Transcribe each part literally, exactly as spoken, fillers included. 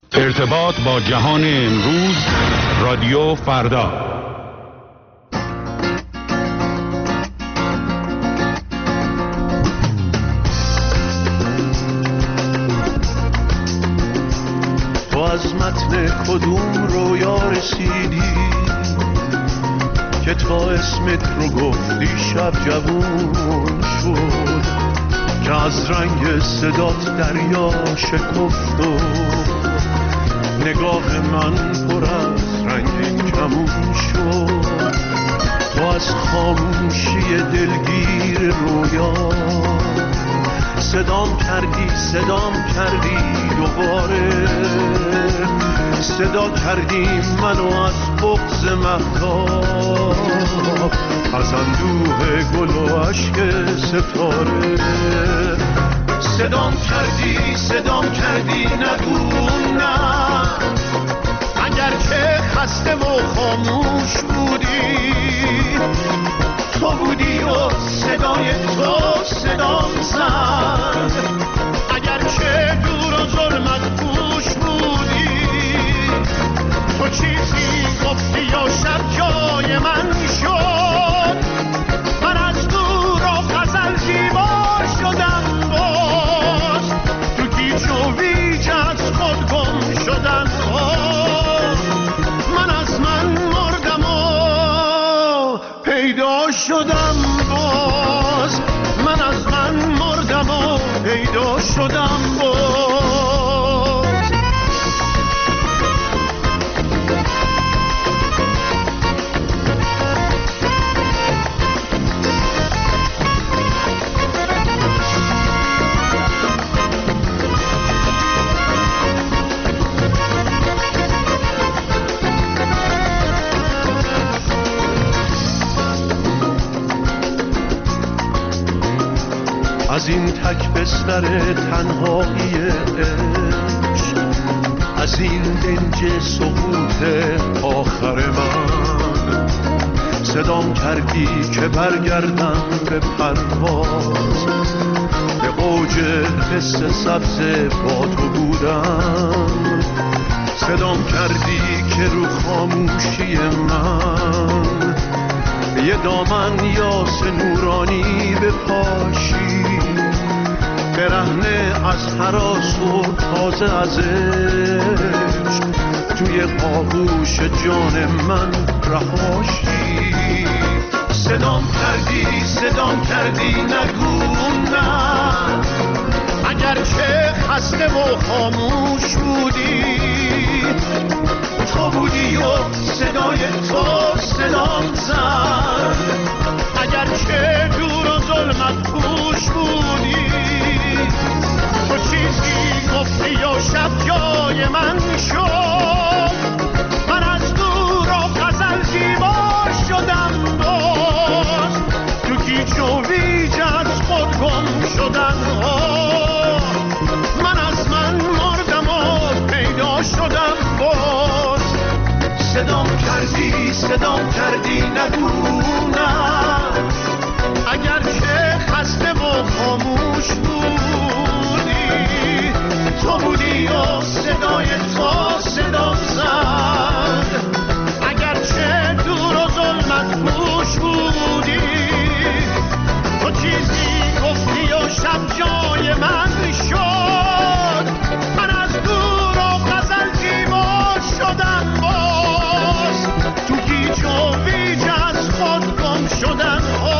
ارتباط با جهان امروز، رادیو فردا. تو از متن کدوم رویا رسیدی که تا اسمت رو گفتی شب جوون شد، که از رنگ صدات دریا شکفت و نگاه من پر از رنگ کمون شد. تو از خاموشی دلگیر رویا صدام کردی صدام کردی دوباره، صدا کردی منو از بغض مهتاب، از اندوه گل و عشق ستاره. صدام کردی صدام کردی نگو نه، اگر که خسته و خاموش بودی، تو بودی و صدای تو صدام زد. اگر که دور و ظلمت پوش بودی، تو چیزی گفتی و شب جای من شد. من از دور و غزل زیبا شدم، باز تو گیج و ویج از خود گم شدم. باز من از من مردم و پیدا شدم، باز من از من مردم و پیدا شدم. باز از این تک بستر تنهایی عشق، از این دنج سقوط آخر من، صدام کردی که برگردم به پرواز، به اوج حس سبز با تو بودم. صدام کردی که رو خاموشی من یه دامن یاس نورانی بپاشی، برهنه از هراس و تازه از عشق، توی آغوش جان من رهاشی. صدام کردی صدام کردی نگو نه، اگر که خسته و خاموش بودی، تو بودی و صدای تو صدام زد. اگر که دور و ظلمت پوش بودی، تو چیزی گفتی و شب جای من شد. من از دور و غزل زیبا شدم، باز تو گیج و ویج از خود گم شدم. من از من مردم و پیدا شدم، باز صدام کردی صدام کردی نگو نه، اگر که خسته و خاموش بودی، تو بودی و صدای تو صدام زد. اگر که دور و ظلمت پوش بودی، تو چیزی گفتی و شب جای من شد. من از دور و غزل زیبا شدم، باز تو گیج و ویج از خود گم شدم.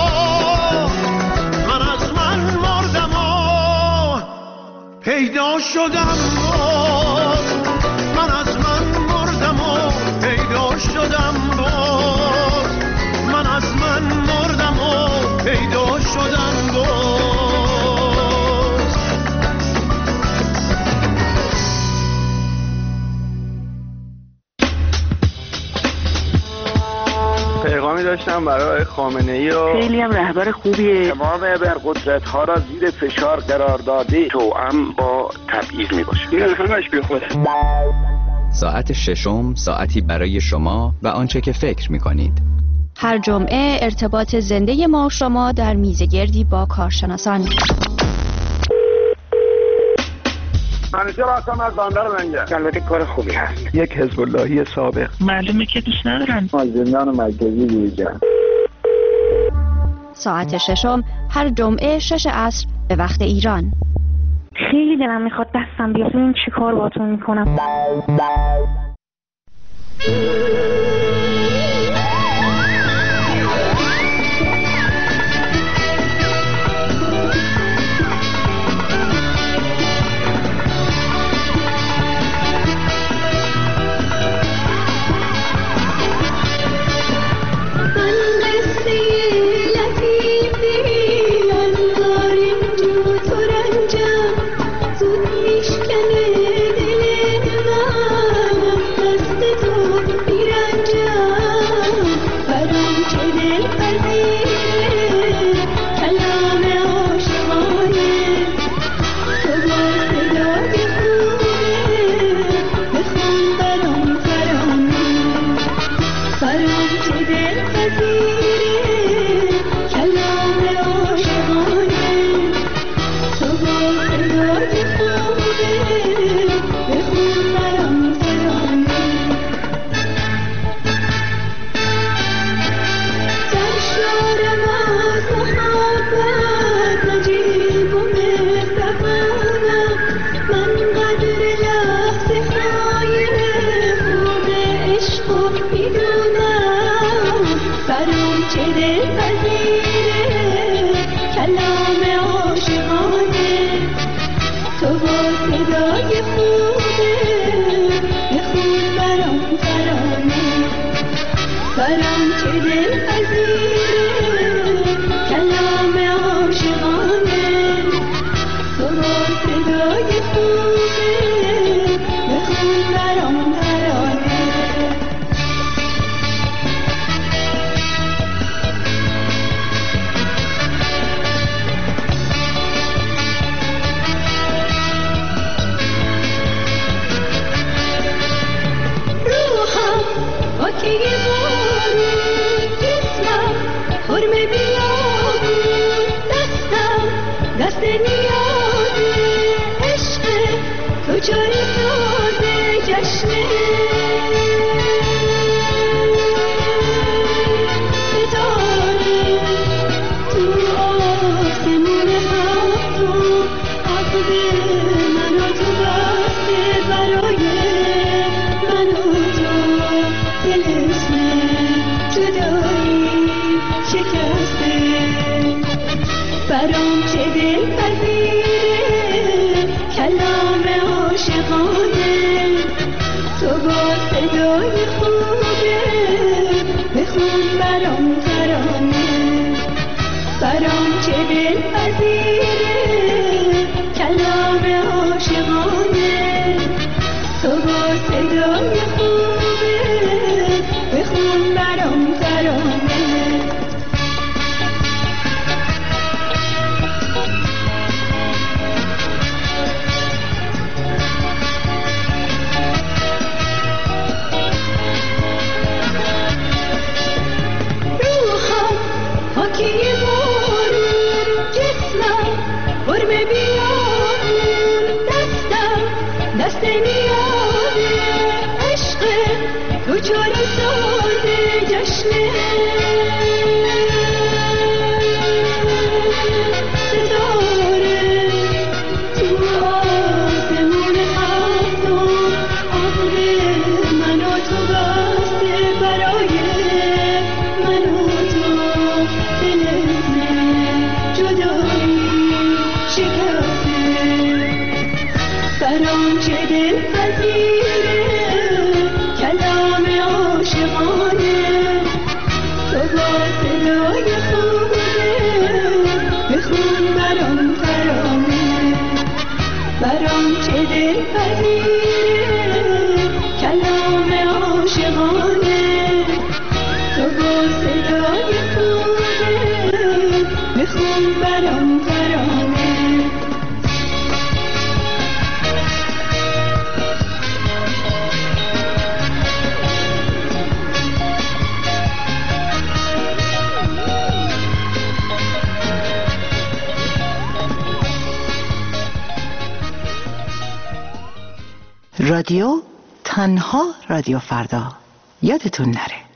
من از من مردم و پیدا شدم، باز من از من مردم و پیدا شدم. باز من از من مردم و پیدا شدم. باز پیغامی داشتم برای خامنه‌ای و خیلی هم رهبر خوبیه. تمام ابرقدرت ها را زیر فشار قرار داده، توأم با تبعیض می باشه. این همش بی خوده. ساعت ششم، ساعتی برای شما و آنچه که فکر می کنید. هر جمعه ارتباط زنده ما و شما در میزگردی با کارشناسان. من منوچهر هستم از بندر لنگر. البته کار خوبی هست. یک حزب اللهی سابق. معلومه که دوست ندارن. از زندان مرکزی دیجا. ساعت ششم هر جمعه شش عصر به وقت ایران. خیلی دلم میخواد دستم بیاد ببین چی کار باتون میکنم. رادیو تنها رادیو فردا، یادتون نره.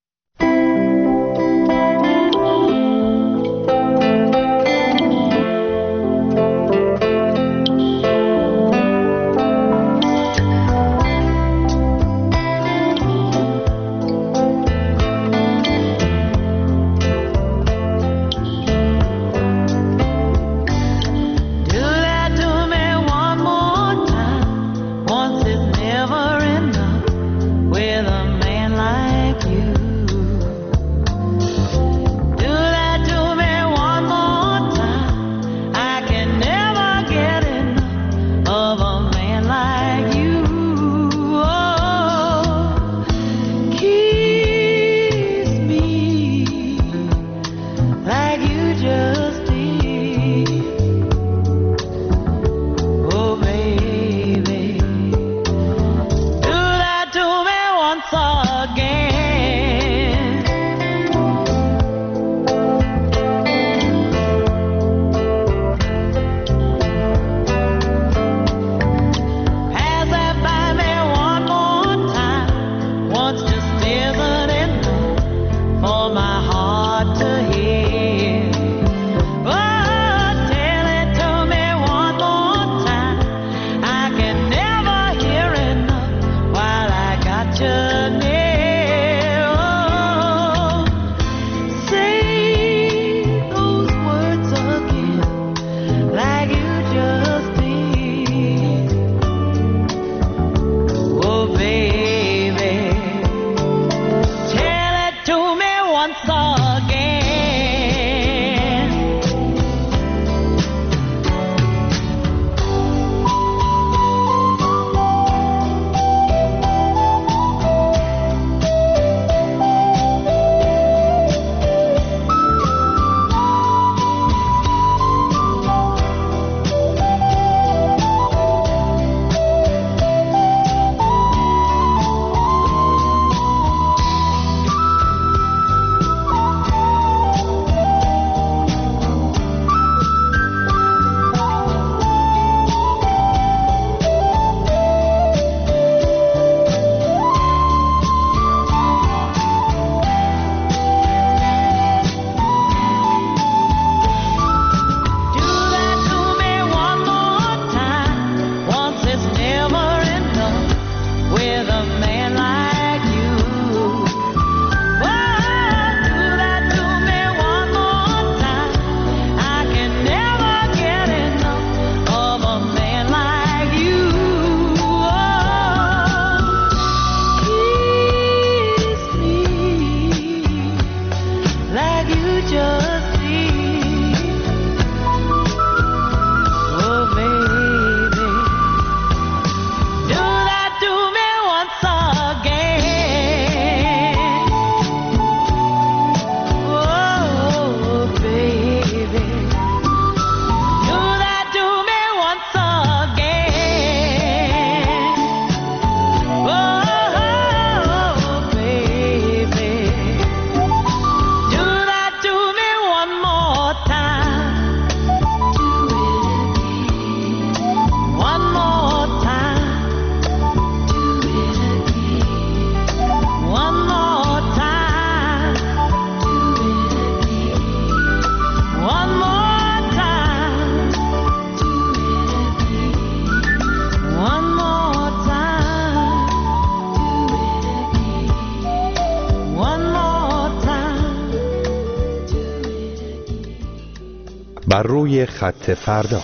بر روی خط فردا.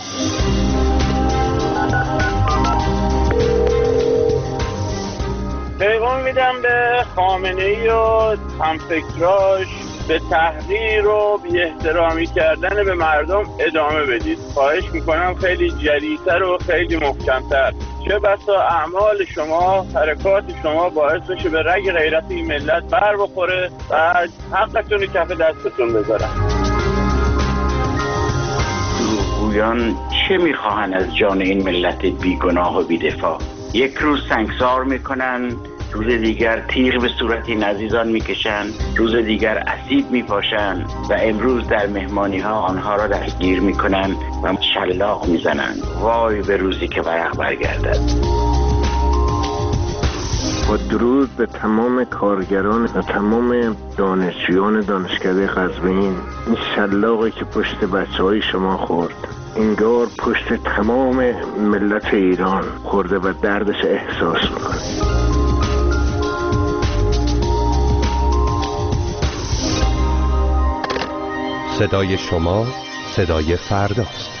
پیغام میدم به خامنه‌ای و همفکراش به تحقیر و بی احترامی کردن به مردم ادامه بدید. خواهش میکنم خیلی جدی‌تر و خیلی محکم‌تر. چه بسا اعمال شما، حرکات شما باعث بشه به رگ غیرت این ملت بر بخوره و حقتون کف دستتون بذارن. دروغگویان چه میخواهند از جان این ملت بیگناه و بی‌دفاع؟ یک روز سنگسار میکنن، روز دیگر تیغ به صورت این عزیزان میکشن، روز دیگر اسید میپاشن و امروز در مهمانی ها آنها را دستگیر میکنن و شلاق میزنن. وای به روزی که ورق برگردد. درود به تمام کارگران و تمام دانشجویان دانشکده قزوین. این شلاقی که پشت بچه های شما خورد انگار پشت تمام ملت ایران خورده و دردش احساس میکنه. صدای شما صدای فرداست.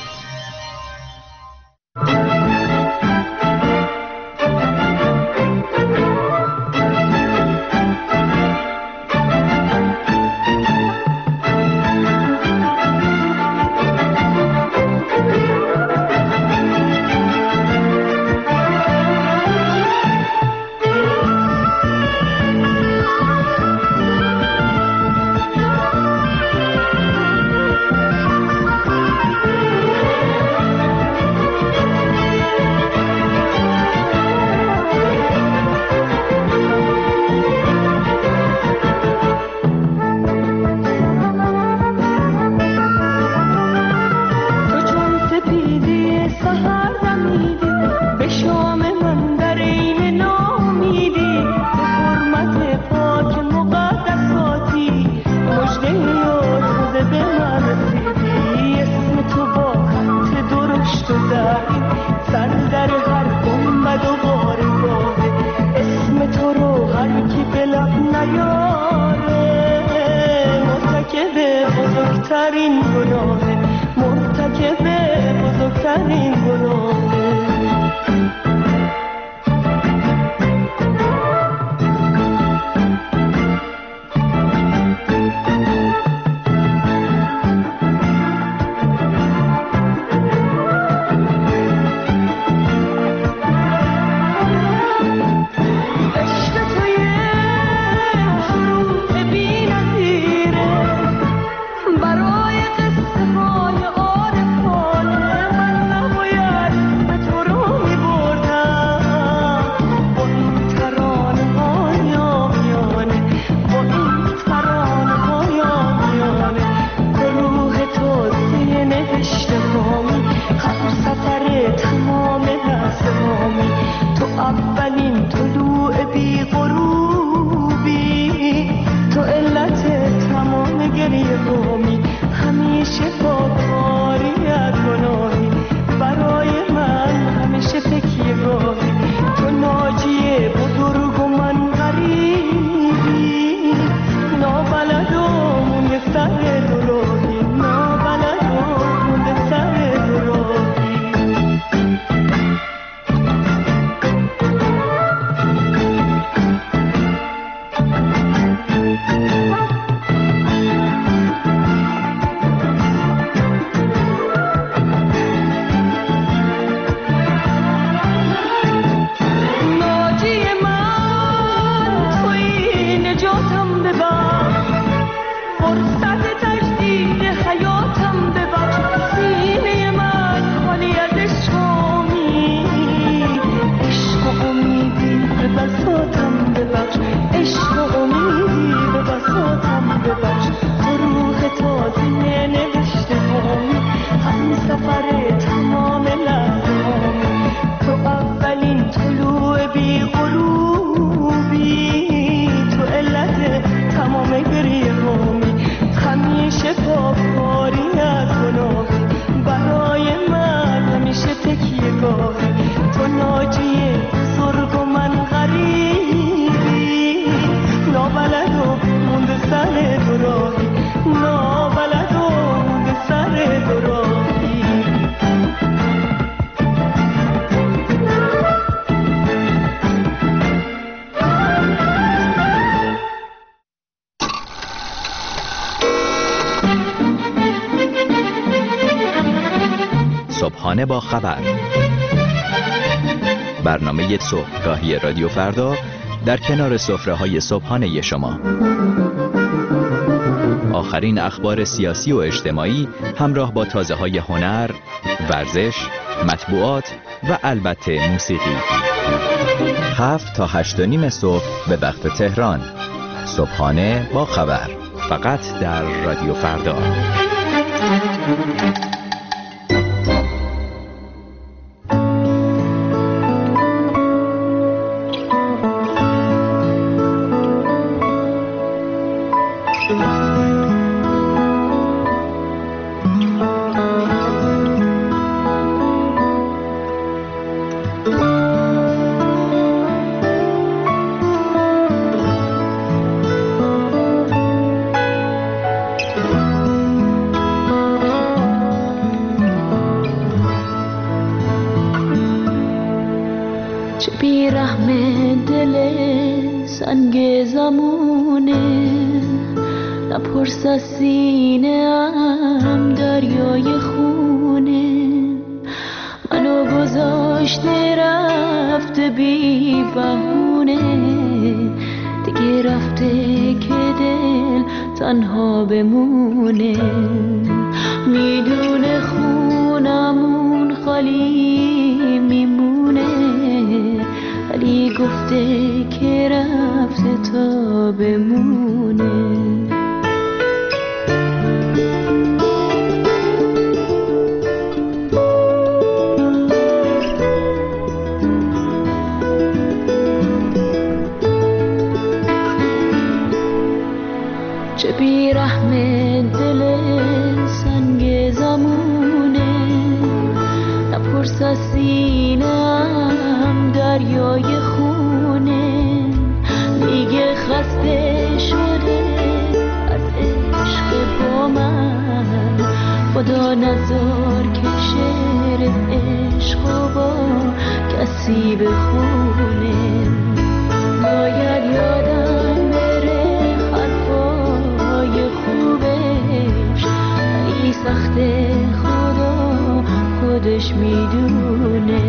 صبحانه با خبر، برنامه صبحگاهی رادیو فردا در کنار سفره‌های صبحانه شما. آخرین اخبار سیاسی و اجتماعی همراه با تازه‌های هنر، ورزش، مطبوعات و البته موسیقی. هفت تا هشت و نیم صبح به وقت تهران. صبحانه با خبر، فقط در رادیو فردا. چه بیرحم دل سنگ زمونه، نپرس از سینه ام دریای خونه، منو گذاشته رفته بی بهونه، دیگه رفته که دل تنها بمونه، میدونه خونمون خالی میمونه، ولی گفته که رفته تا بمونه. چه بیرحم دل سنگ زمونه، نپرس از سینم دریای خونه، میگه خسته شده از عشق با من، خدا نذار که شعر عشق با کسی بخونه، باید یادم بره حرفای خوبش، ولی سخت خدا خودش میدونه.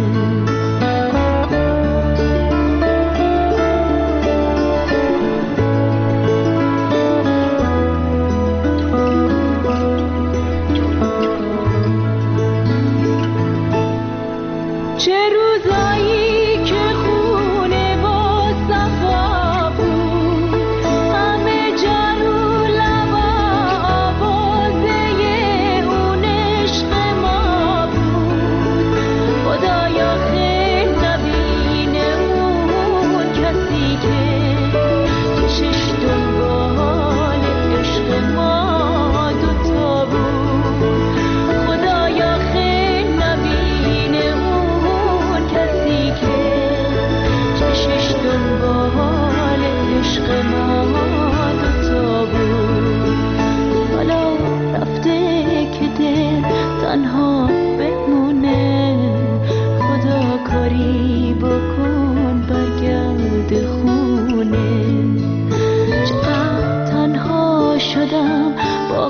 چه روزایی که خونه با صفا بود، همه جارو لبا آوازه اون عشق ما بود، خدایا خیل نبینه اون کسی که چشش دنبال عشق ما دوتا بود، خدایا خیل نبینه اون کسی که چشش دنبال عشق ما دوتا بود، حالا رفته که دل تنها بمونه، خدا کاری بکن برگرد خونه، چقدر تنها شدم با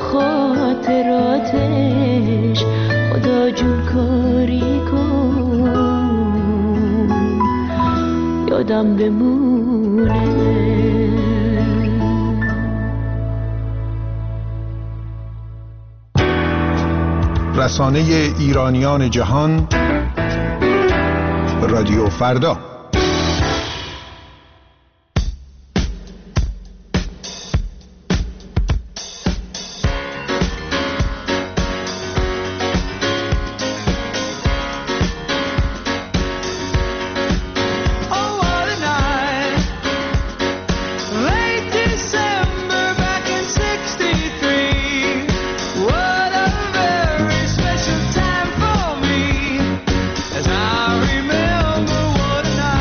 خاطراتش، خدا جون کاری کن یادم بمونه. رسانه ایرانیان جهان، رادیو فردا. As I remember what a night.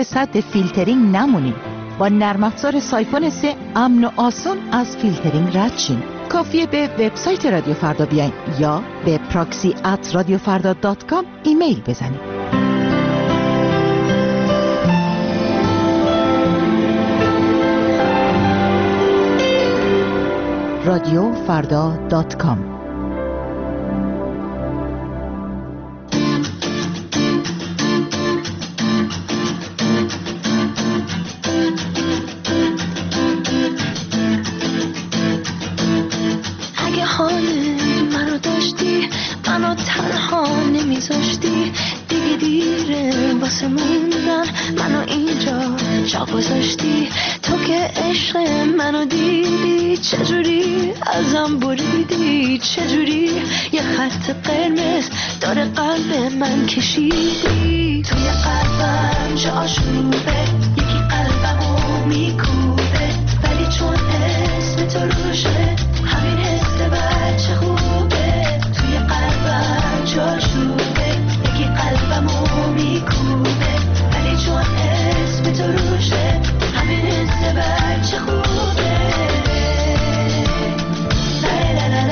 صد فیلترینگ نمونید. با نرم افزار سایفون سه امن و آسان از فیلترینگ رد شین. کافیه به وبسایت رادیو فردا بیاین یا به پراکسی ات رادیو فردا دات کام ایمیل بزنید. رادیو فردا دات کام. منو اینجا جا گذاشتی، تو که عشق منو دیدی، چجوری ازم بریدی، چجوری یه خط قرمز داره قلب من کشیدی. توی قلبم جاشوبه، یکی قلبمو میکوبه، ولی چون اسم تو روشه همین حس بچه خوبه. توی قلبم جاشوبه، یکی قلبمو میکوبه، ولی چون اسم تو روشه همین حس بچه خوبه. لای لای لای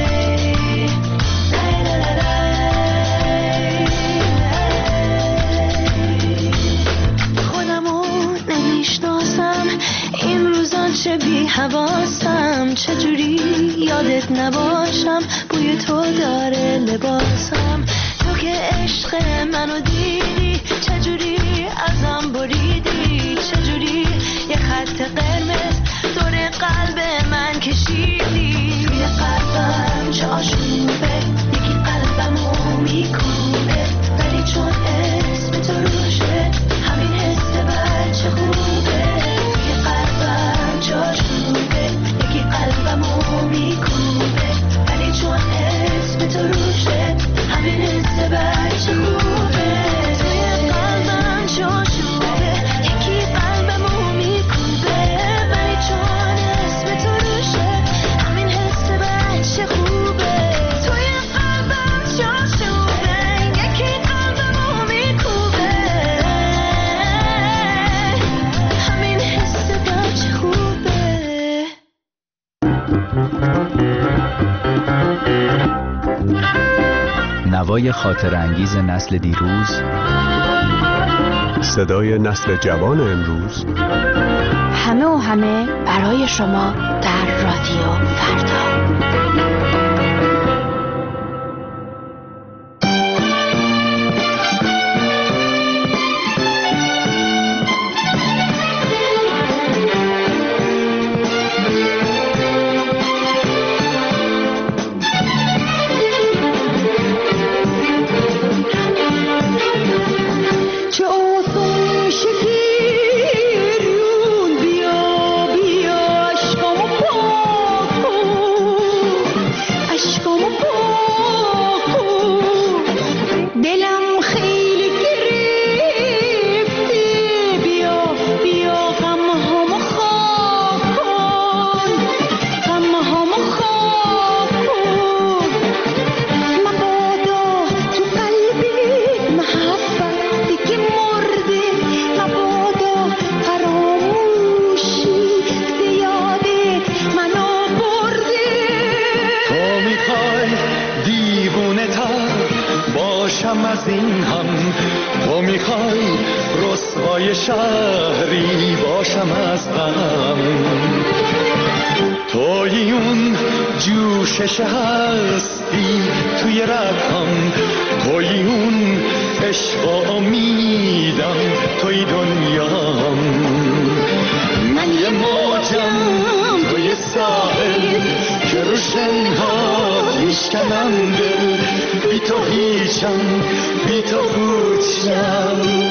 لای لای لای لای. خودمو نمیشناسم این روزا، چه بی حواسم، چجوری یادت نباشم، بوی تو داره لباسم. تو که عشق منو دیدی، چجوری ازم بریدی، چجوری یه خط قرمز دور قلب من کشیدی. توی قلبم جاشوبه، یکی قلبمو میکوبه، ولی چون اسم تو روشه همین حس بچه خوبه. توی قلبم جاشوبه، یکی قلبمو میکوبه، ولی چون اسم تو روشه همین حس بچه خوبه. توی قلبم جاشوبه، یکی قلبمو میکوبه، ولی چون اسم تو روشه همین حس بچه خوبه. توی قلبم جاشوبه، یکی قلبمو میکوبه، همین حس بچه خوبه. نوای خاطر انگیز نسل دیروز، صدای نسل جوان امروز، همه و همه برای شما در رادیو فردا. شهری باشم از غم، توی اون جوشش هستی توی رگم، توی اون عشق و امیدم، توی دنیام. من یه موجم توی ساحل که رو شنها میشکنم دل، بی تو هیچم بی تو پوچم.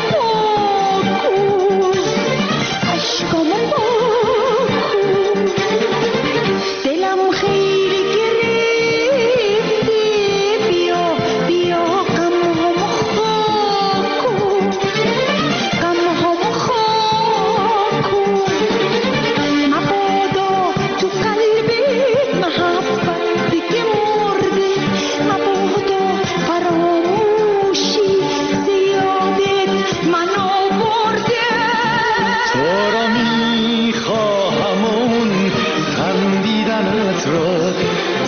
Come on,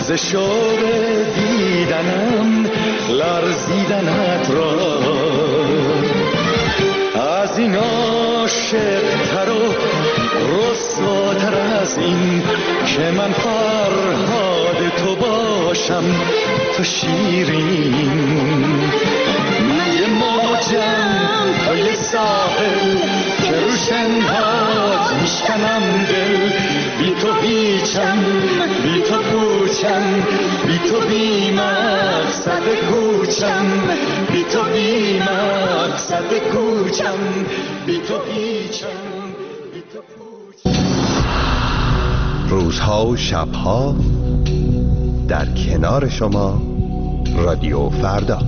ز شوق دیدنم لرزیدنت را، از این عاشق‌تر و رسواتر از این که من فرهاد تو باشم تو شیرین. من یه موجم تو یه ساحل که روش انهاد میشکنم دل، بی تو هیچم بی تو پوچم، بی تو بی مقصد کوچم، بی تو بی مقصد کوچم، بی تو هیچم بی تو پوچم. روزها و شبها در کنار شما رادیو فردا.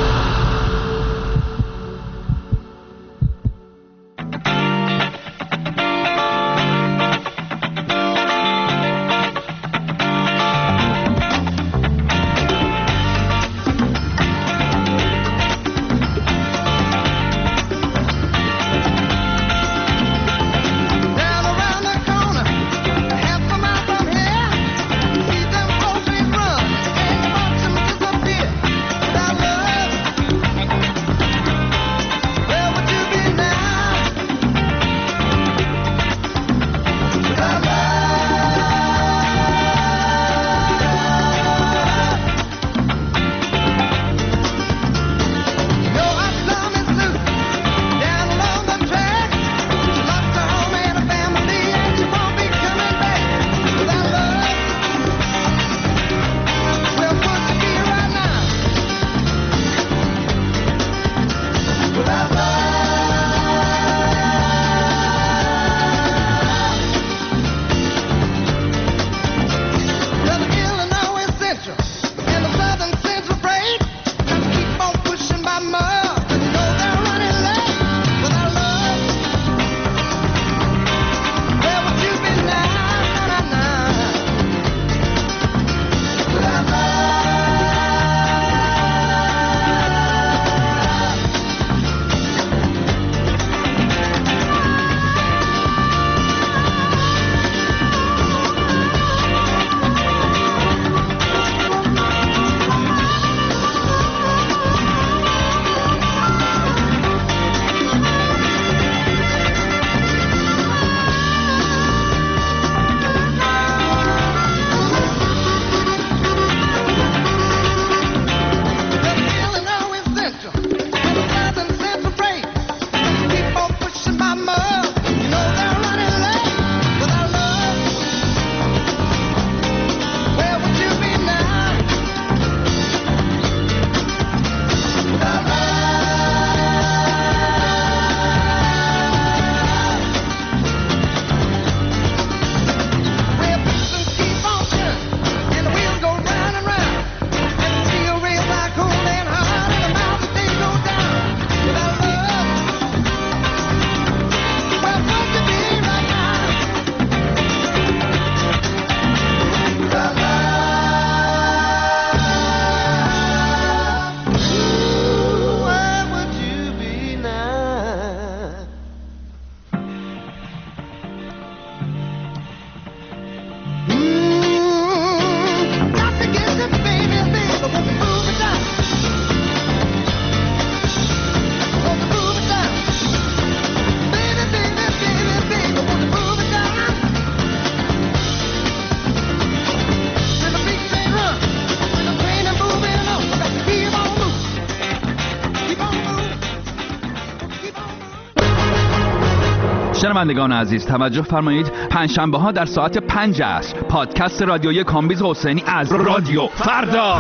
شنوندگان عزیز توجه فرمایید، پنجشنبه ها در ساعت پنج عصر پادکست رادیویی کامبیز حسینی از رادیو فردا.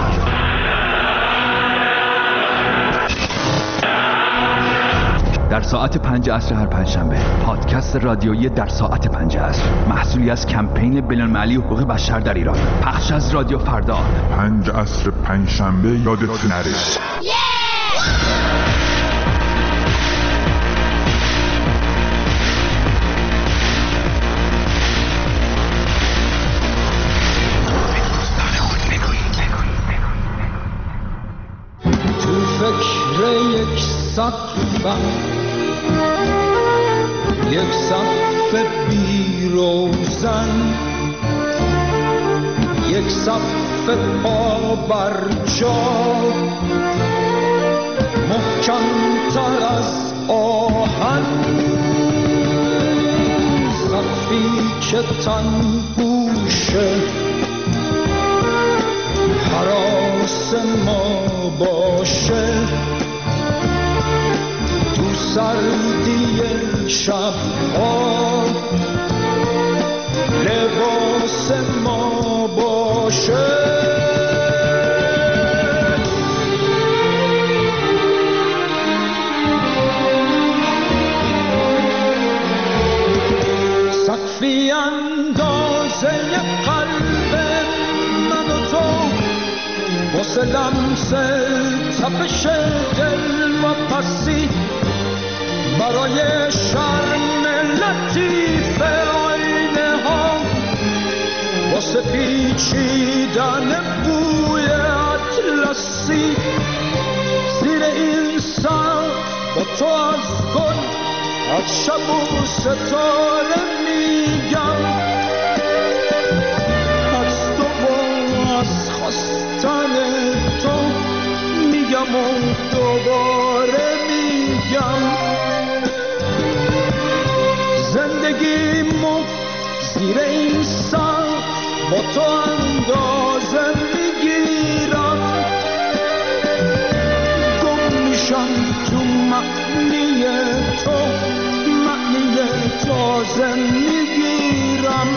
در ساعت پنج عصر هر پنجشنبه پادکست رادیویی در ساعت پنج عصر، محصولی از کمپین بین‌المللی حقوق بشر در ایران، پخش از رادیو فردا. پنج عصر پنجشنبه یادت نره. یک سقفم، یک سقف بی روزن، یک صف پا بر جا، محکم تر از آهن، صفی که تن پوشه حراس ما باشه، تو سردی شبها لباس ما باشه. سقفی اندازه قلب من و تو، واسه لمس تپش دل و پسی، برای شرم لطیف آینه ها، واسه پیچیدن بوی اطلسی، زیر این سقف با تو از گل، از شب و ستاره میگم، از تو و از خواستن تو میگم و دوباره میگم، زندگیمو زیر این سقف با تو اندازه میگیرم، گم میشم تو معنی تو، معنی تازه میگیرم.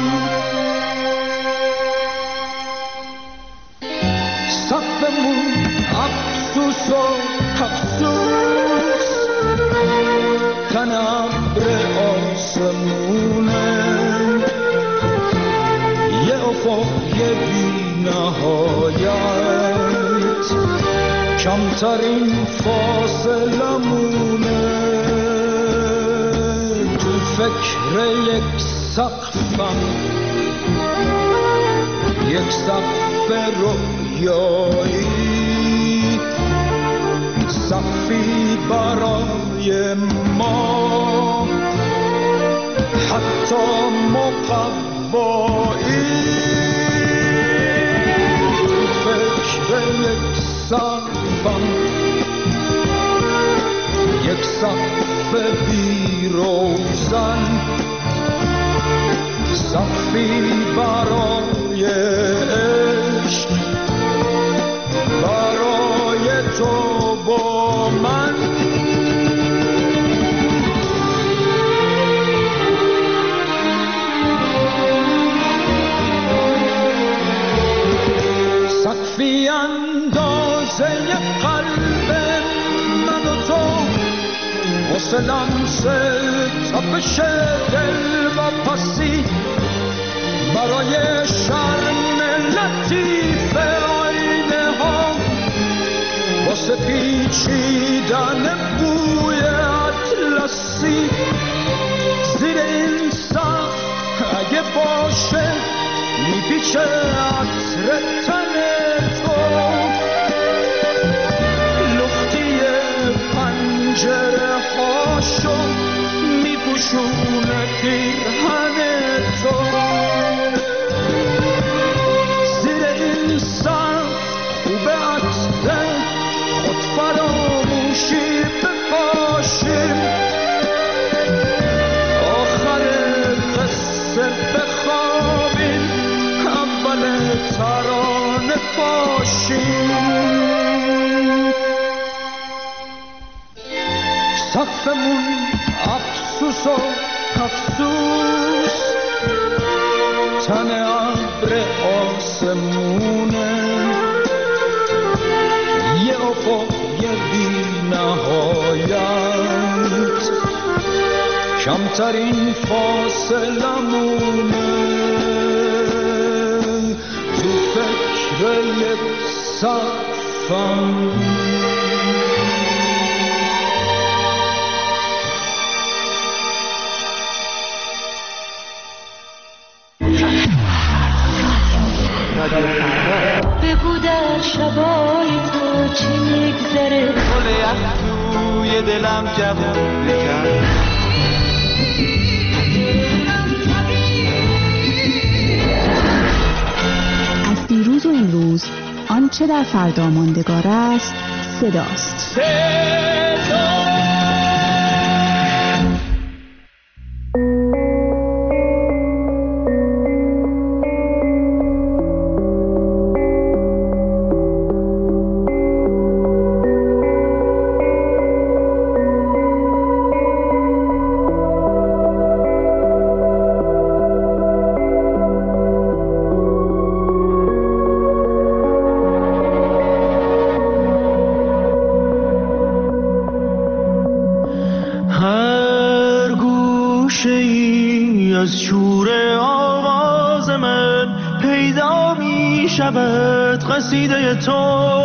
سقفمون افسوس و افسوس، تن ابر آسمونه، یه افق یه بی نهایت، کمترین فاصله مونه، تو فکر یک سقفم، یک سقف رویایی، سقفی برای ما، حتی مقوایی، تو فکر یک سقفم، یک سقف بی روزن، سقفی برای عشق، برای تو با من. سقفی اندازه قلب من و تو، واسه لمس تپش دل و پسی، برای شرم لطیف آینه ها، واسه پیچیدن بوی اطلسی، زیر این سقف اگه باشه میپیچه عطر تن تو، لختی پنجره هاشو میپوشونه پیرهن تو، زیر این سقف خوبه عطر خود فراموشی بپاشیم، آخر قصه بخوابیم، اول ترانه باشیم. سقفمون افسوس و افسوس، تن ابر آسمونه، یه افق یه بی نهایت، کمترین فاصله مونه، تو فکر یک سقفم. بگو در شبای تو چی میگذره، گل یخ توی دلم جوون کرد، هستی امروز آنچه در فردا ماندگار است صداست. از شور آواز من پیدا می شود قصیده تو،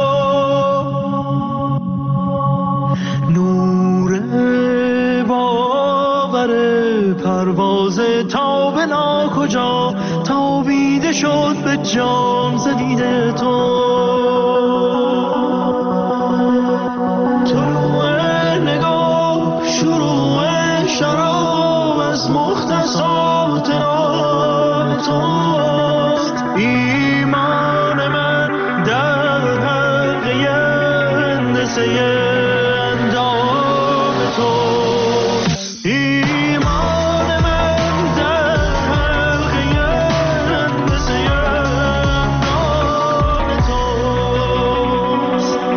نور باور پرواز تا به ناکجا تابیده شد به جام ز دیده تو. طلوع نگاه شروع شراب از مختصات راه توست، ایمان من در حلقه هندسه اندام توست، ایمان من در حلقه هندسه اندام توست.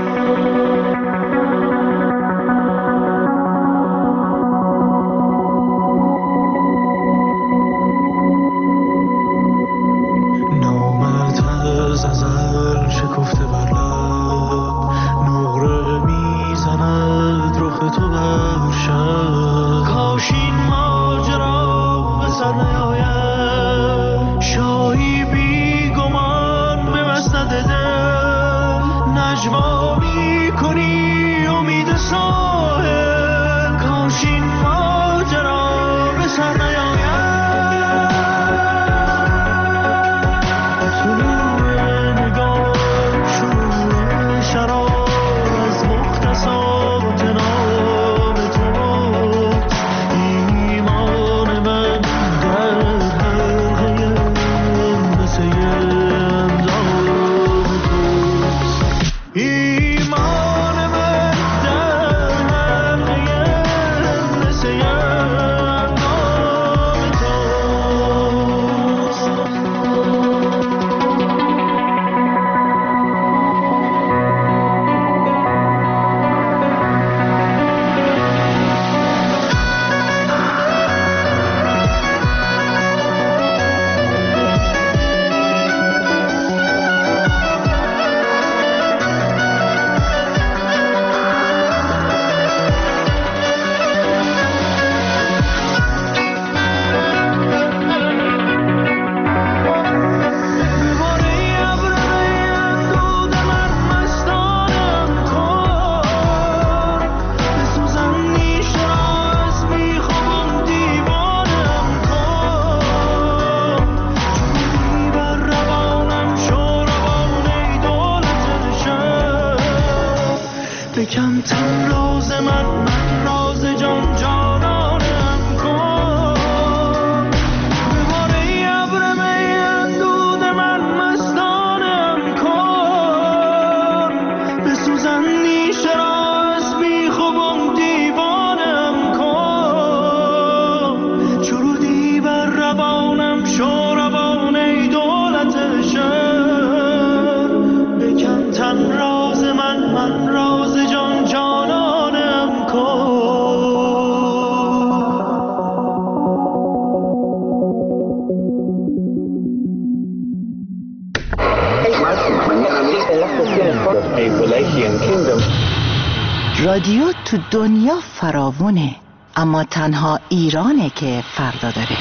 رادیو تو دنیا فراوونه، اما تنها ایرانه که فردا داره.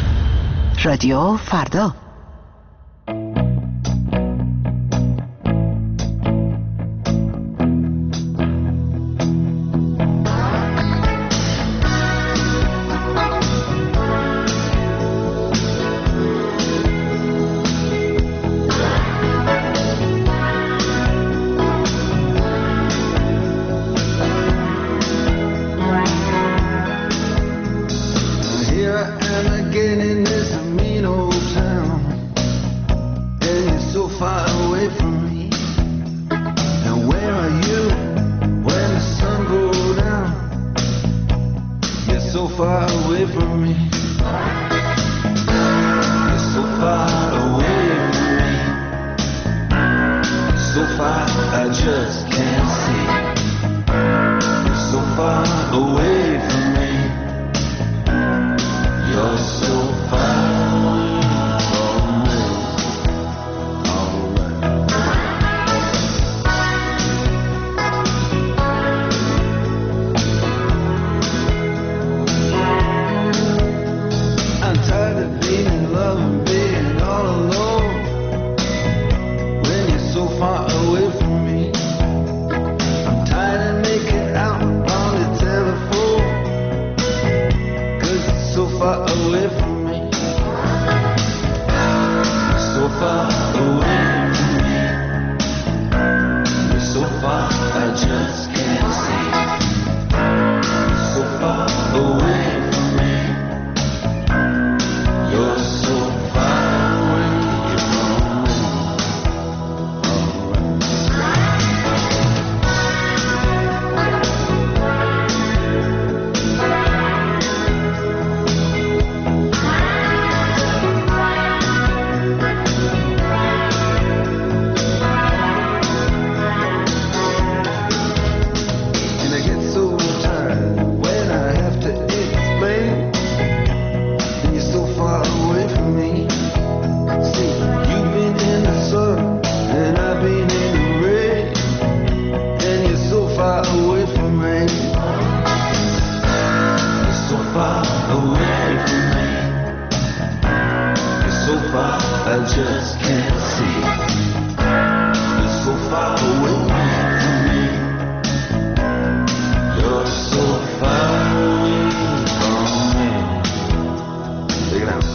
رادیو فردا. Again in this mean old town, away from me. Now where are you when the sun goes down? You're so far away from me. You're so far away from me. So far I just can't see. You're so far away from me. You're so far from me. I'm tired of being in love and being all alone when you're so far away from me. I'm tired of making out on the telephone, 'cause it's so far away from me. So far away from me. You're so far I just can't see. So far away from me. You're so far away from me. And I get so tired when I have to explain. And you're so far away from me. See, you've been in the sun and I've been in the rain. And you're so far away from me. You're so far away from me. You're so far I just can't see. You're so far away from me. You're so far away from me. Take it out.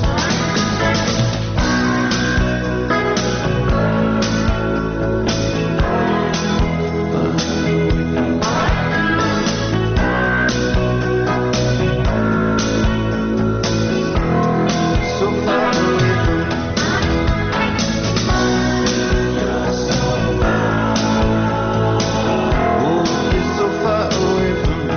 So far away from me. You're so far. Oh, you're so far away from me.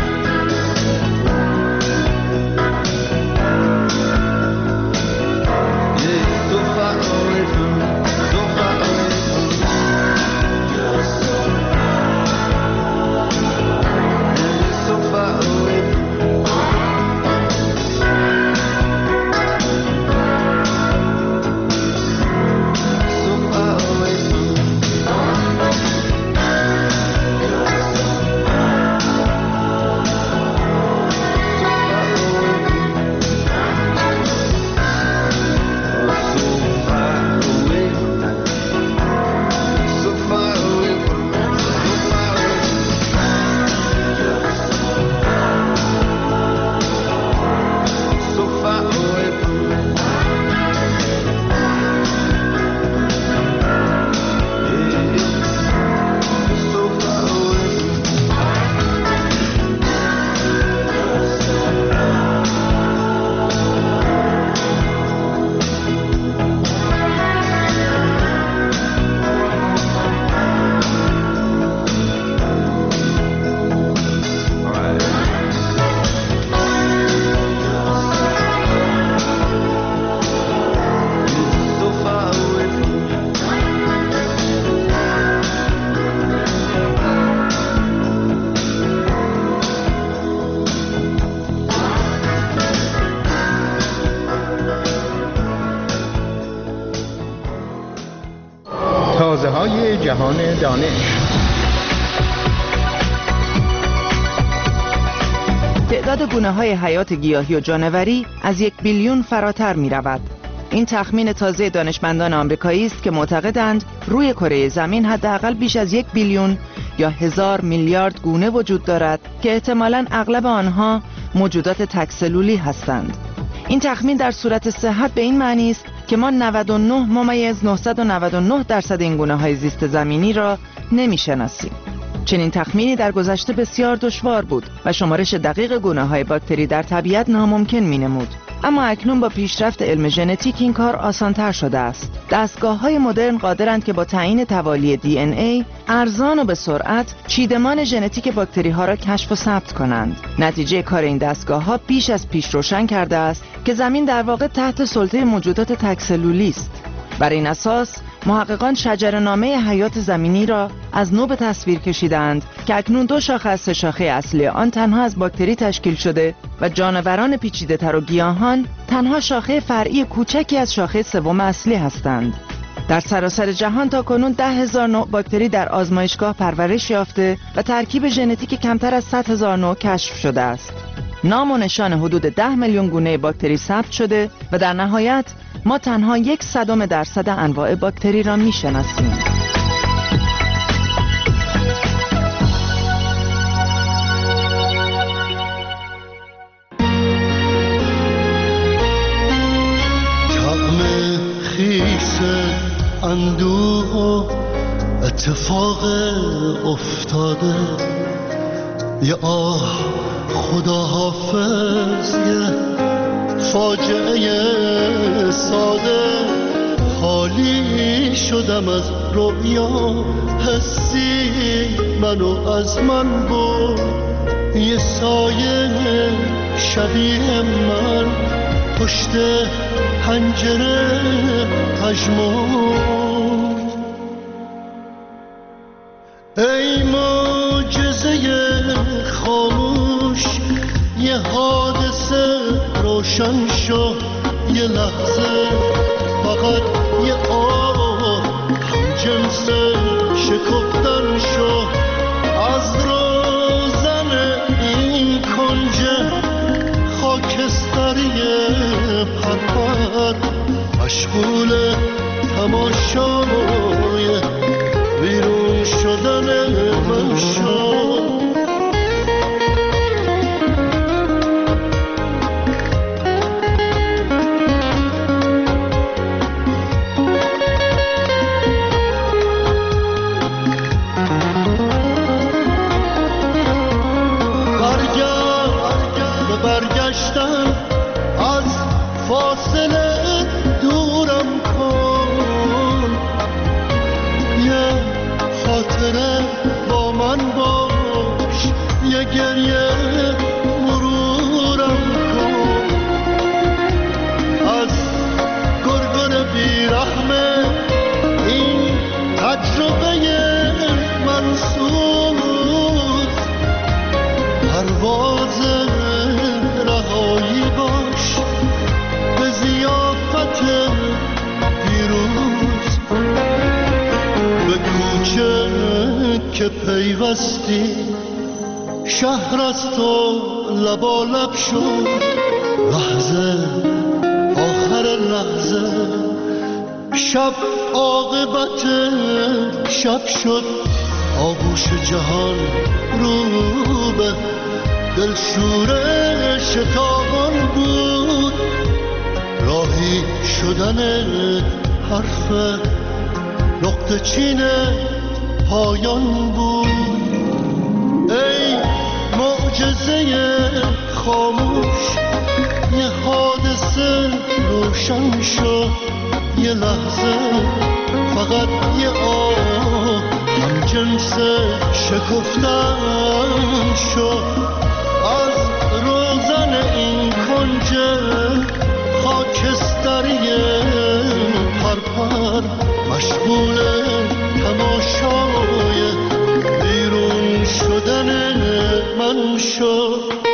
Yeah, you're so far away from me. So far away from me. You're so far. And you're so far away from me. So far away from me. So far away from me. So far away from me. So far away from me. So far away from me. تازه های جهان دانش. تعداد گونه‌های حیات گیاهی و جانوری از یک بیلیون فراتر می رود. این تخمین تازه دانشمندان آمریکایی است که معتقدند روی کره زمین حداقل بیش از یک بیلیون یا هزار میلیارد گونه وجود دارد که احتمالاً اغلب آنها موجودات تک‌سلولی هستند. این تخمین در صورت صحت به این معنی است که ما نود و نه ممیز نهصد و نود و نه درصد این گونه‌های زیست زمینی را نمی‌شناسیم. چنین تخمینی در گذشته بسیار دشوار بود و شمارش دقیق گونه‌های باکتری در طبیعت ناممکن می‌نمود. اما اکنون با پیشرفت علم ژنتیک این کار آسان‌تر شده است. دستگاه‌های مدرن قادرند که با تعیین توالی دی ان ای ارزان و به سرعت چیدمان ژنتیک باکتری‌ها را کشف و ثبت کنند. نتیجه کار این دستگاه‌ها بیش از پیش روشن کرده است که زمین در واقع تحت سلطه موجودات تک‌سلولی است. بر این اساس محققان شجره‌نامه حیات زمینی را از نو به تصویر کشیدند که اکنون دو شاخه از سه شاخه اصلی آن تنها از باکتری تشکیل شده و جانوران پیچیده‌تر و گیاهان تنها شاخه فرعی کوچکی از شاخه سوم اصلی هستند. در سراسر جهان تا کنون ده هزار نوع باکتری در آزمایشگاه پرورش یافته و ترکیب ژنتیک کمتر از صد هزار نوع کشف شده است. نام و نشان حدود ده میلیون گونه باکتری ثبت شده و در نهایت ما تنها یک صدم درصد انواع باکتری را می‌شناسیم. طعم خیس اندوه و اتفاق افتاده، یه آه خدا حافظ، یه فاجعه ساده. خالی شدم از رویا، حسی منو از من برد. یه سایه شبیه من پشت پنجره پژمرد. ای معجزه خاموش، یه حادثه روشن شو، یه لحظه فقط یه آه هم جنس شکفتن شو. از روزن این کنج خاکستری پرپر مشغول تماشای بیرون شدن من شو. که پیوستی شهر از تو لبالب شد. لحظه آخر لحظه شب عاقبت شب شد. آغوش جهان رو به دلشور شتابان بود. راهی شدن حرف نقطه چین پایان بود. ای معجزه خاموش، یه حادثه روشن شد. یه لحظه فقط یه آه هم جنس شکفتن شد. از روزن این کنج خاکستری پرپر مشغول تماشای بیرون شدن من شد.